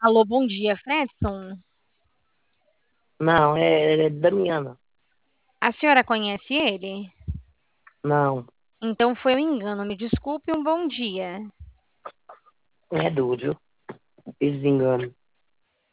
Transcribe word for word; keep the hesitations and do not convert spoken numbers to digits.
Alô, bom dia, Fredson. Não, é, é Damiana. A senhora conhece ele? Não, Então foi um engano. Me desculpe, um bom dia. é Dúdio. Fiz engano.